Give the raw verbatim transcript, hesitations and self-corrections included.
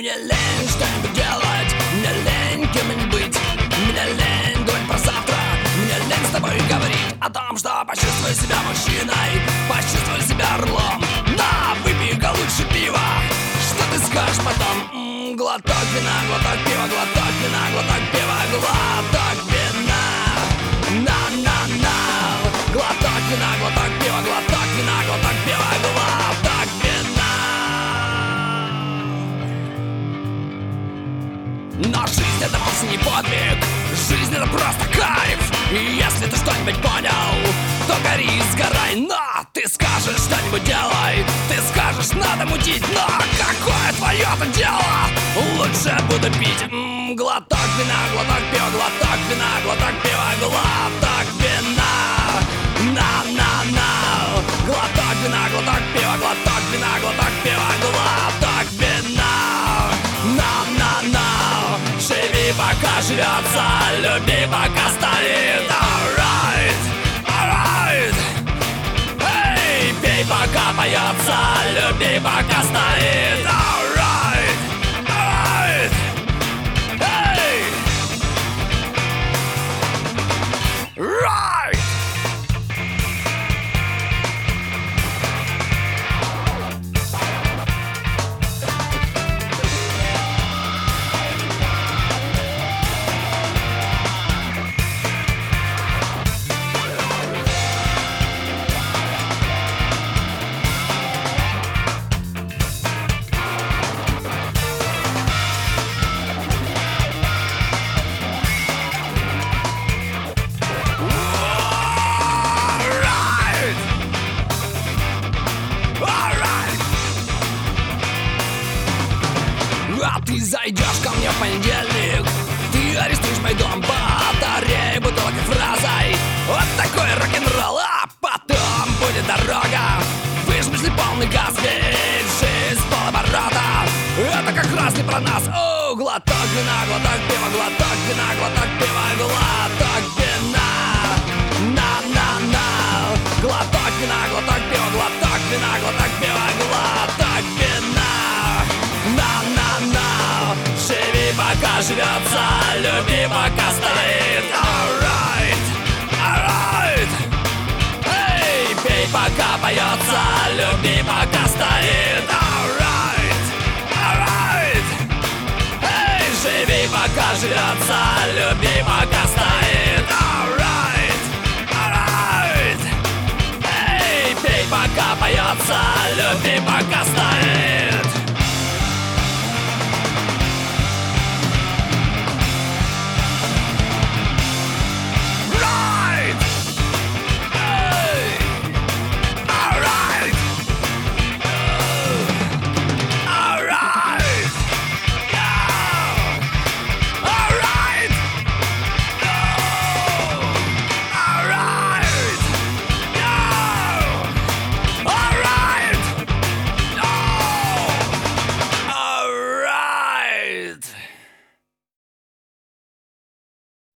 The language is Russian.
Мне лень что-нибудь делать, мне лень кем-нибудь быть, мне лень думать про завтра, мне лень с тобой говорить о том, что почувствую себя мужчиной, почувствую себя орлом. На, выпей-ка лучше пива. Что ты скажешь потом? М-м, глоток вина, глоток пива, глоток вина, глоток пива, глоток вина. На-на-на. Глоток вина, глоток пива, глоток вина, глоток пива, глоток вина. Но жизнь это вовсе не подвиг, жизнь это просто кайф. И если ты что-нибудь понял, то гори, сгорай. Но ты скажешь, что-нибудь делай, ты скажешь, надо мутить. Но какое твое-то дело? Лучше буду пить. М-м, глоток вина, глоток пива, глоток вина, глоток пива, глоток вина. На-на-на. Глоток вина, глоток пива, глоток вина, глоток пива, глоток вина. На-на-на. Живи, пока живется, люби, пока стоит. Alright, alright. Эй, пей, пока поется, люби, пока стоит. Alright, alright. Эй, right. А ты зайдешь ко мне в понедельник, ты арестуешь мой дом батареей, бутылок и фразой. Вот такой рок-н-ролл, а потом будет дорога. Выжмешь ли полный газ, ведь жизнь с полоборота. Это как раз не про нас. О, глоток вина, глоток пива, глоток вина, глоток пива, глоток вина. На-на-на. Глоток вина, глоток пива, глоток вина, глоток пива, глоток вина. На-на-на. Живи, пока живется, люби, пока стоит. Alright, alright. Эй, пей, пока поется, люби, пока стоит. Alright, alright. Эй, живи, пока живется, люби, пока стоит. Alright, alright. Эй, пей, пока поется, люби, пока